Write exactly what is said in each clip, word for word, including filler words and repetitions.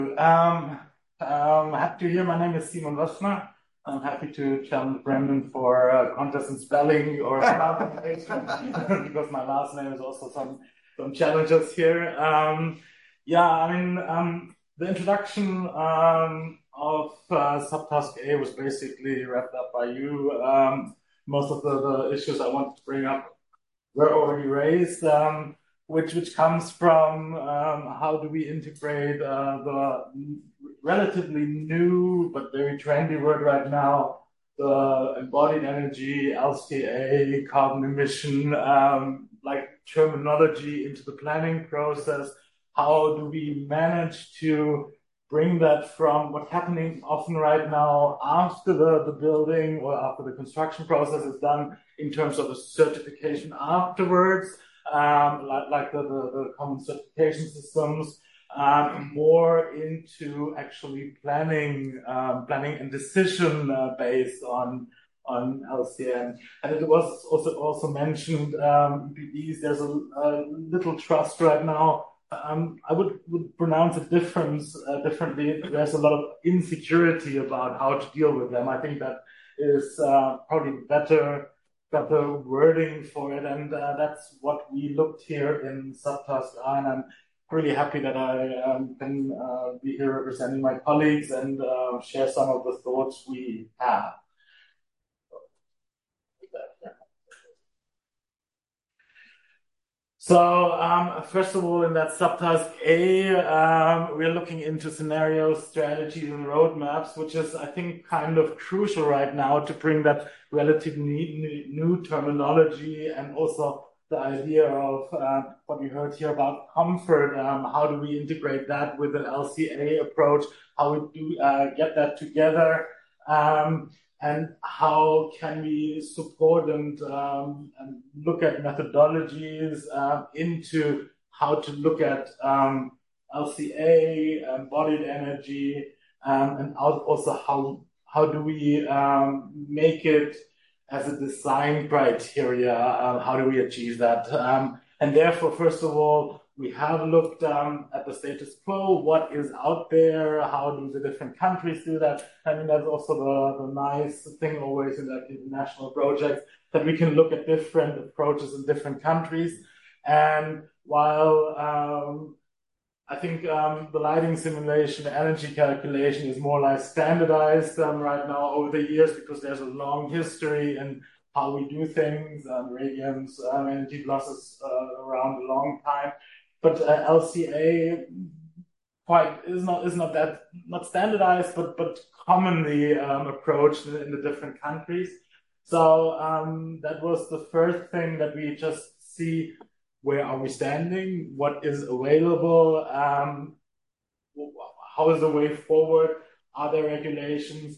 Um, um, happy to hear. My name is Simon Wassner. I'm happy to challenge Brandon for uh, contest in spelling or pronunciation because my last name is also some some challenges here. Um, yeah, I mean um, the introduction um, of uh, Subtask A was basically wrapped up by you. Um, most of the, the issues I wanted to bring up were already raised. Um, which which comes from um, how do we integrate uh, the relatively new but very trendy word right now, the embodied energy, L C A, carbon emission, um, like terminology into the planning process. How do we manage to bring that from what's happening often right now after the, the building or after the construction process is done in terms of the certification afterwards? Um, like, like the, the, the common certification systems, um, more into actually planning, um, planning and decision uh, based on on L C M. And it was also also mentioned um, E P Ds. There's a, a little trust right now. Um, I would, would pronounce it difference uh, differently. There's a lot of insecurity about how to deal with them. I think that is uh, probably better better wording for it, and uh, that's what we looked here in Subtask A, and I'm really happy that I um, can uh, be here representing my colleagues and uh, share some of the thoughts we have. So, um, first of all, in that subtask A, um, we're looking into scenarios, strategies, and roadmaps, which is, I think, kind of crucial right now to bring that relatively new terminology and also the idea of uh, what we heard here about comfort. Um, how do we integrate that with an L C A approach? How we do uh, get that together? Um, and how can we support and, um, and look at methodologies uh, into how to look at um, L C A, embodied energy, um, and also how how do we um, make it as a design criteria? Uh, how do we achieve that? Um, and therefore, first of all, we have looked um, at the status quo, what is out there, how do the different countries do that. I mean, that's also the, the nice thing always in that international projects, that we can look at different approaches in different countries. And while um, I think um, the lighting simulation, energy calculation is more or less standardized um, right now over the years because there's a long history in how we do things, um, radiance, um, energy losses uh, around a long time. But uh, L C A quite is not is not that not standardized, but but commonly um, approached in, in the different countries. So um, that was the first thing that we just see. Where are we standing? What is available? Um, how is the way forward? Are there regulations?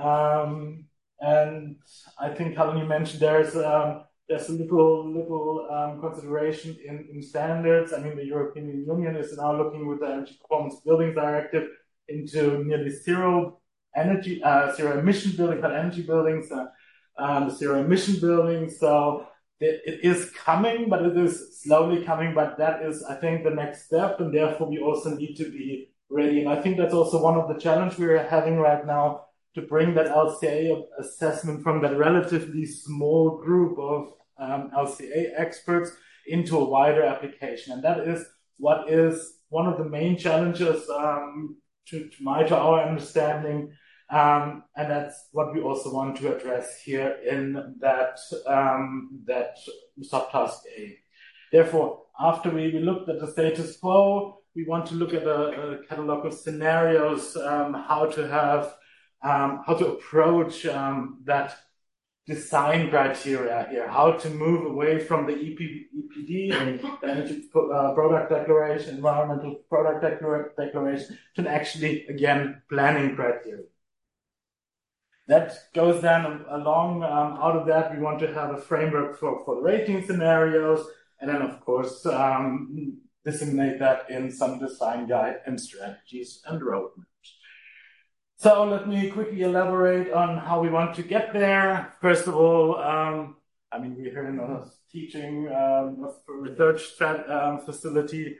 Um, and I think Helen, you mentioned there's um, there's a little little um, consideration in, in standards. I mean, the European Union is now looking with the Energy Performance Building Directive into nearly zero energy, uh, zero emission buildings, not energy buildings, uh, um, zero emission buildings. So it is coming, but it is slowly coming. But that is, I think, the next step, and therefore we also need to be ready. And I think that's also one of the challenges we're having right now, to bring that L C A assessment from that relatively small group of um, L C A experts into a wider application. And that is what is one of the main challenges um, to, to my, to our understanding. Um, and that's what we also want to address here in that um, that subtask A. Therefore, after we, we looked at the status quo, we want to look at a, a catalog of scenarios, um, how to have, um, how to approach um, that design criteria here, how to move away from the E P, E P D, the Energy uh, Product Declaration, Environmental Product Declar Declaration, to actually, again, planning criteria. That goes then along. Um, out of that, we want to have a framework for, for the rating scenarios, and then, of course, um, disseminate that in some design guide and strategies and roadmaps. So let me quickly elaborate on how we want to get there. First of all, um, I mean, we're here in a teaching um, research um, facility.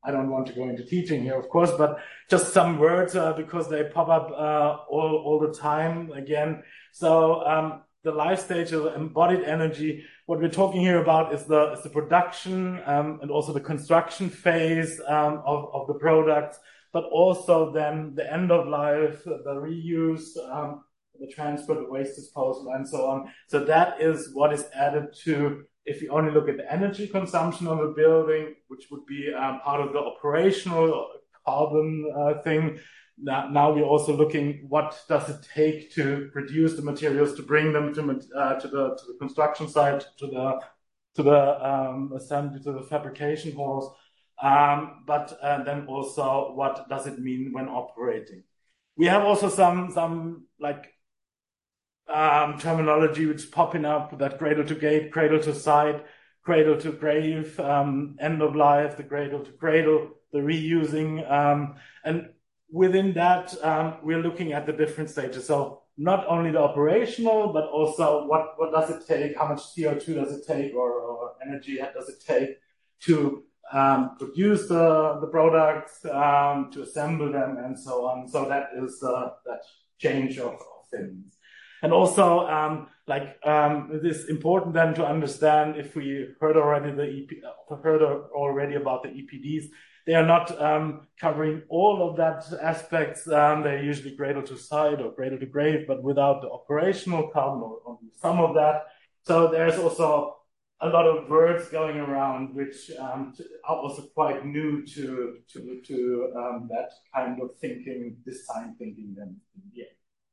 I don't want to go into teaching here, of course, but just some words uh, because they pop up uh, all, all the time again. So um, the life stage of embodied energy, what we're talking here about is the, is the production um, and also the construction phase um, of, of the products, but also then the end of life, the reuse, um, the transport, the waste disposal, and so on. So that is what is added to, if you only look at the energy consumption of a building, which would be um, part of the operational carbon uh, thing. Now, now we're also looking what does it take to produce the materials, to bring them to uh, to the to the construction site, to the to the um, assembly, to the fabrication halls. Um, but uh, then also, what does it mean when operating? We have also some some like um, terminology which is popping up: that cradle to gate, cradle to site, cradle to grave, um, end of life, the cradle to cradle, the reusing, um, and within that, um, we're looking at the different stages. So not only the operational, but also what, what does it take? How much C O two does it take, or, or energy does it take to um, produce the, the products, um, to assemble them, and so on. So that is uh, that change of, of things. And also, um, like, um, it is important then to understand, if we heard already the E P, heard already about the E P Ds, they are not um, covering all of that aspects. Um, they're usually cradle to site or cradle to grave, but without the operational carbon, or only some of that. So there's also a lot of words going around which um, are also quite new to to to um, that kind of thinking, design thinking. Then, yeah.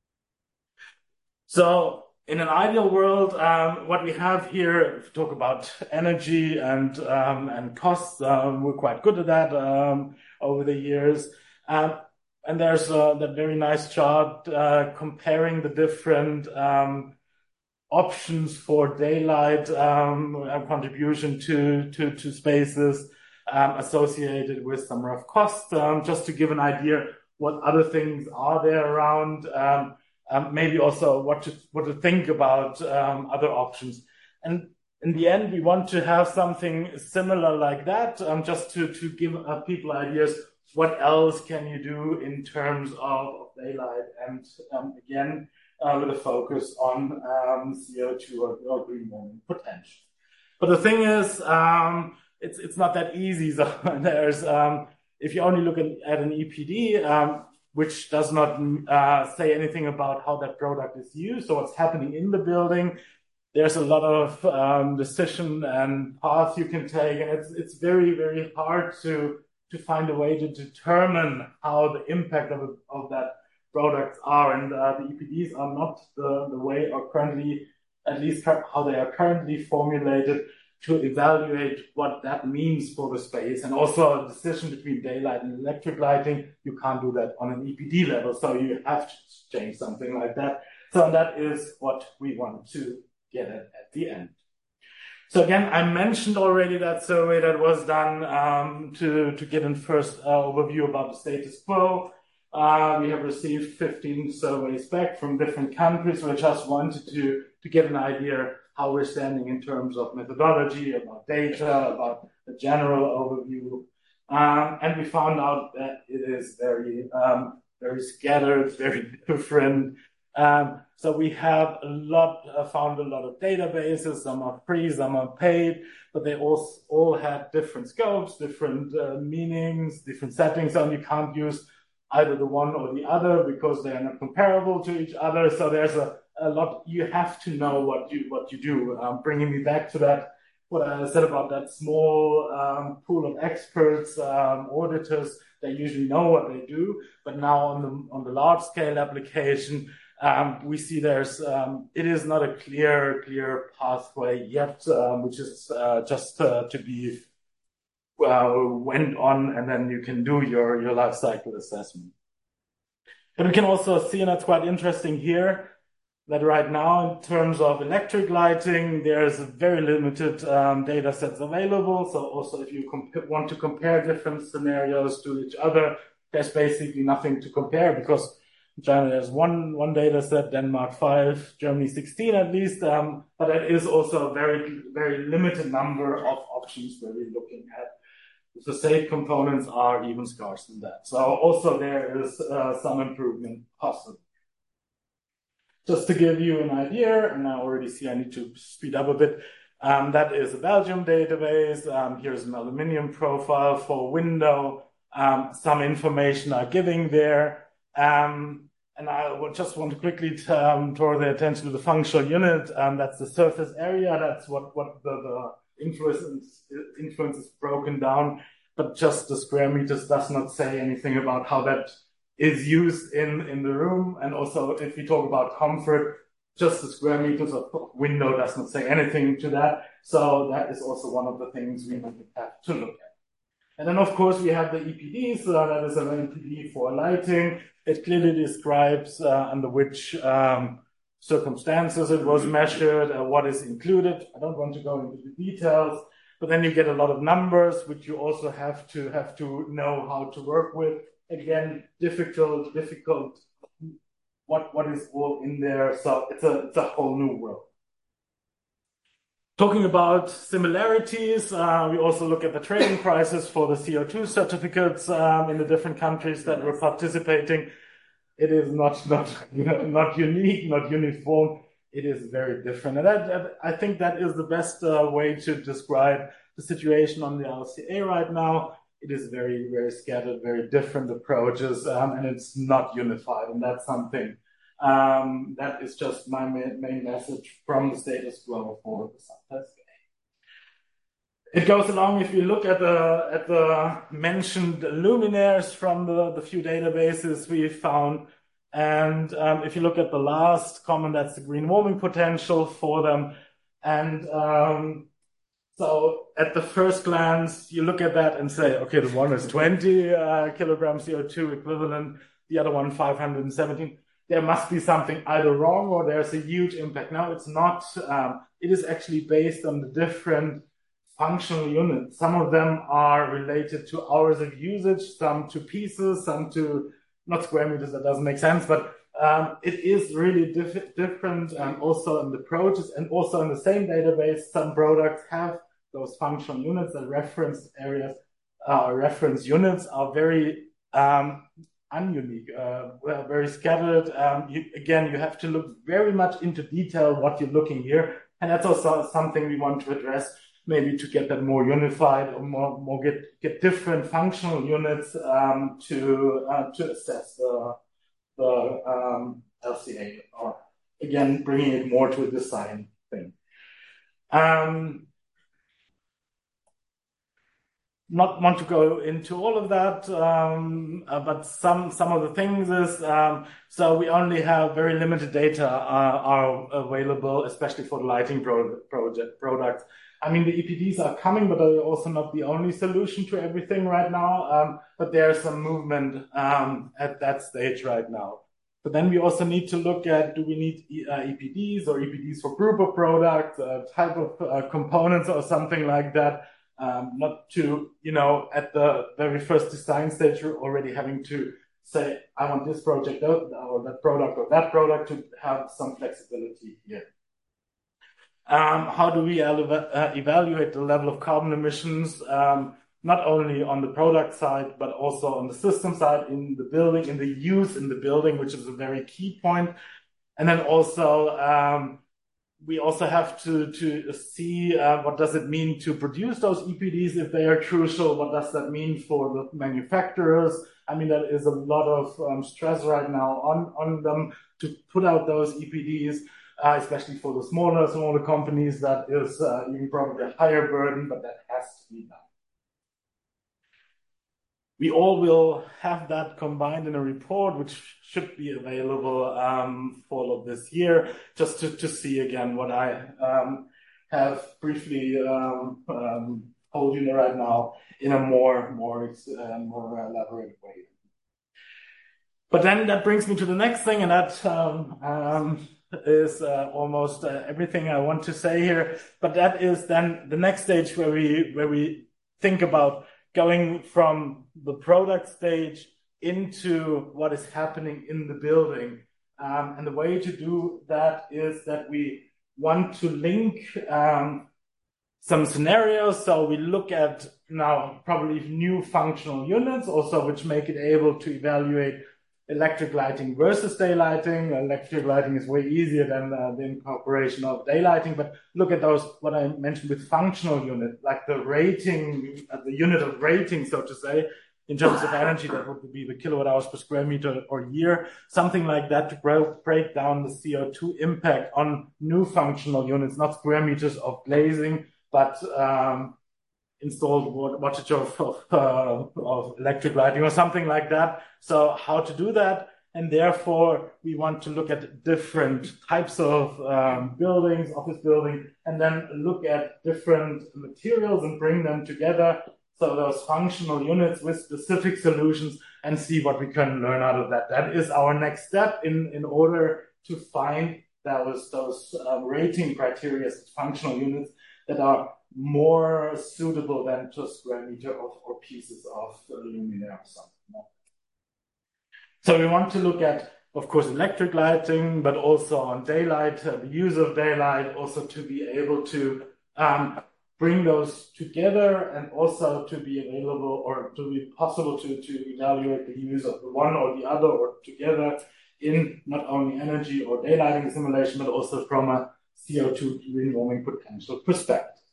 So in an ideal world, um, what we have here, if we talk about energy and um, and costs, um, we're quite good at that um, over the years. Um, and there's uh, that very nice chart uh, comparing the different um, options for daylight um, contribution to to, to spaces um, associated with some rough costs, um, just to give an idea what other things are there around. Um, Um, maybe also what to what to think about um, other options. And in the end, we want to have something similar like that, um, just to to give uh, people ideas. What else can you do in terms of, of daylight? And um, again, uh, with a focus on um, C O two or, or green warming potential. But the thing is, um, it's it's not that easy. So there's um, if you only look at, at an E P D. Um, which does not uh, say anything about how that product is used or what's happening in the building. There's a lot of um, decision and paths you can take, and it's it's very, very hard to to find a way to determine how the impact of, of that products are. And uh, the E P Ds are not the, the way, or currently, at least how they are currently formulated, to evaluate what that means for the space. And also a decision between daylight and electric lighting, you can't do that on an E P D level. So you have to change something like that. So that is what we want to get at at the end. So again, I mentioned already that survey that was done um, to, to get a first uh, overview about the status quo. Uh, we have received fifteen surveys back from different countries. We just wanted to, to get an idea how we're standing in terms of methodology, about data, about the general overview. Um, and we found out that it is very, um, very scattered, very different. Um, so we have a lot, uh, found a lot of databases. Some are free, some are paid, but they all, all have different scopes, different uh, meanings, different settings, and you can't use either the one or the other because they are not comparable to each other. So there's a, a lot, you have to know what you, what you do. Um, bringing me back to that, what I said about that small um, pool of experts, um, auditors, they usually know what they do. But now on the, on the large scale application, um, we see there's, um, it is not a clear, clear pathway yet, um, which is uh, just uh, to be uh, went on, and then you can do your, your life cycle assessment. And we can also see, and that's quite interesting here, that right now, in terms of electric lighting, there's very limited um, data sets available. So also if you want to compare different scenarios to each other, there's basically nothing to compare, because in China there's one, one data set, Denmark five, Germany sixteen at least. Um, but it is also a very, very limited number of options where we're looking at. The facade components are even scarce than that. So also there is uh, some improvement possible. Just to give you an idea, and I already see I need to speed up a bit, um, that is a Belgium database. Um, here's an aluminium profile for window. Um, some information are giving there. Um, and I would just want to quickly um, draw the attention to the functional unit. Um, that's the surface area. That's what, what the, the influence, influence is broken down. But just the square meters does not say anything about how that is used in, in the room. And also, if we talk about comfort, just the square meters of window does not say anything to that. So that is also one of the things we have to look at. And then, of course, we have the E P D. So that is an E P D for lighting. It clearly describes uh, under which um, circumstances it was measured, uh, what is included. I don't want to go into the details, but then you get a lot of numbers, which you also have to have to know how to work with. Again, difficult, difficult. What what is all in there? So it's a it's a whole new world. Talking about similarities, uh, we also look at the trading prices for the C O two certificates um, in the different countries that were participating. It is not not not unique, not uniform. It is very different, and that, that, I think that is the best uh, way to describe the situation on the L C A right now. It is very, very scattered, very different approaches, um, and it's not unified. And that's something um, that is just my main, main message from the status quo for the subtask A. It goes along if you look at the at the mentioned luminaires from the, the few databases we found. And um, if you look at the last comment, that's the green warming potential for them. And um, so at the first glance, you look at that and say, okay, the one is twenty uh, kilogram C O two equivalent, the other one five hundred seventeen. There must be something either wrong or there's a huge impact. No, it's not. Um, it is actually based on the different functional units. Some of them are related to hours of usage, some to pieces, some to, not square meters, that doesn't make sense, but um, it is really diff different and also in the approaches and also in the same database, some products have those functional units and reference areas, uh, reference units are very um, ununique, uh, well, very scattered. Um, you, again, you have to look very much into detail what you're looking here. And that's also something we want to address, maybe to get that more unified or more, more get, get different functional units um, to, uh, to assess the, the um, L C A, or again, bringing it more to a design thing. Um, Not want to go into all of that, um, uh, but some some of the things is um, so we only have very limited data uh, are available, especially for the lighting pro project products. I mean, the E P Ds are coming, but they're also not the only solution to everything right now. Um, but there's some movement um, at that stage right now. But then we also need to look at, do we need e uh, E P Ds or E P Ds for group of products, uh, type of uh, components or something like that. Um, not to, you know, at the very first design stage, you're already having to say, I want this project out, or that product or that product, to have some flexibility here. Um, how do we uh, evaluate the level of carbon emissions, um, not only on the product side, but also on the system side, in the building, in the use in the building, which is a very key point. And then also, um, we also have to, to see uh, what does it mean to produce those E P Ds if they are crucial. What does that mean for the manufacturers? I mean, there is a lot of um, stress right now on, on them to put out those E P Ds, uh, especially for the smaller, smaller companies. That is uh, even probably a higher burden, but that has to be done. We all will have that combined in a report, which should be available um, fall of this year, just to, to see again what I um, have briefly um, um, told you right now in a more, more, uh, more elaborate way. But then that brings me to the next thing, and that um, um, is uh, almost uh, everything I want to say here. But that is then the next stage where we where we think about going from the product stage into what is happening in the building. Um, and the way to do that is that we want to link um, some scenarios. So we look at now probably new functional units also, which make it able to evaluate electric lighting versus daylighting. Electric lighting is way easier than uh, the incorporation of daylighting, but look at those, what I mentioned with functional unit, like the rating, uh, the unit of rating, so to say, in terms of energy, that would be the kilowatt hours per square meter or year, something like that, to break down the C O two impact on new functional units, not square meters of glazing, but um, installed wattage of, of, uh, of electric lighting or something like that. So how to do that? And therefore, we want to look at different types of um, buildings, office building, and then look at different materials and bring them together. So those functional units with specific solutions, and see what we can learn out of that. That is our next step in, in order to find those, those um, rating criteria, functional units that are more suitable than to a square meter of, or pieces of luminaire or something. So we want to look at, of course, electric lighting, but also on daylight, uh, the use of daylight, also to be able to um, bring those together, and also to be available or to be possible to, to evaluate the use of the one or the other or together in not only energy or daylighting simulation, but also from a C O two removing potential perspective.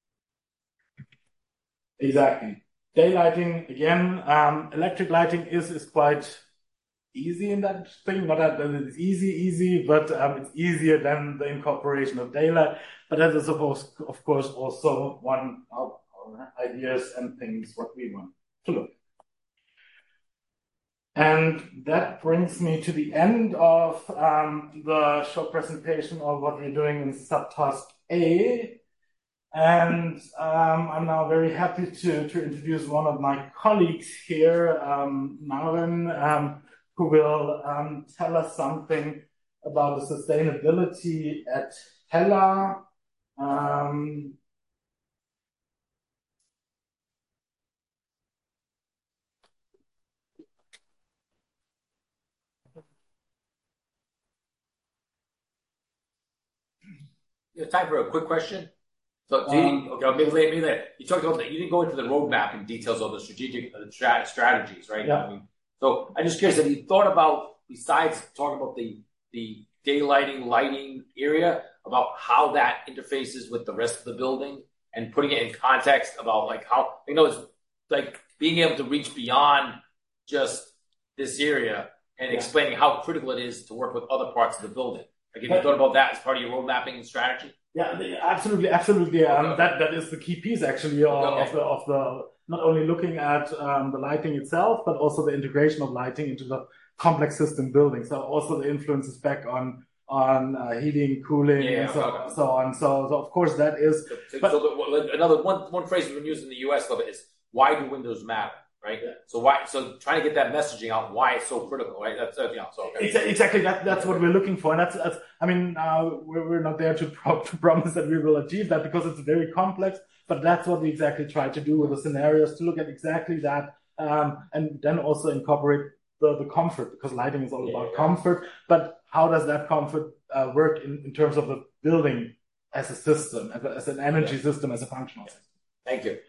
Exactly. Daylighting, again, um, electric lighting is, is quite easy in that thing. Not that it's easy, easy, but um, it's easier than the incorporation of daylight. But that is, of course, of course, also one of our ideas and things what we want to look at. And that brings me to the end of um, the short presentation of what we're doing in subtask A. And um, I'm now very happy to, to introduce one of my colleagues here, um, Marvin, um, who will um, tell us something about the sustainability at Hella. Um, You have time for a quick question? So, so um, you, okay, maybe later, maybe later. You talked about that. You didn't go into the roadmap and details of the strategic uh, strat strategies, right? Yeah. I mean, so I'm just curious, have you thought about, besides talking about the the daylighting, lighting area, about how that interfaces with the rest of the building, and putting it in context about like how, you know, it's like being able to reach beyond just this area and yeah. explaining how critical it is to work with other parts of the building. Like, have you thought about that as part of your road mapping strategy? Yeah, absolutely, absolutely. Um, okay. That that is the key piece actually of, okay. of the of the not only looking at um, the lighting itself, but also the integration of lighting into the complex system building. So also the influences back on on uh, heating, cooling, yeah, and so, okay. so on. So, so of course that is. So, but, so the, another one one phrase we've been using in the U S a little bit is, why do windows matter? Right. Yeah. So why? So trying to get that messaging out, why it's so critical, right? That's uh, yeah. So okay. Exactly. That that's what we're looking for, and that's, that's I mean, uh, we're we're not there to, pro to promise that we will achieve that, because it's very complex. But that's what we exactly try to do with the scenarios, to look at exactly that, um, and then also incorporate the the comfort, because lighting is all yeah, about yeah. comfort. But how does that comfort uh, work in in terms of the building as a system, as, a, as an energy yeah. system, as a functional system? Thank you.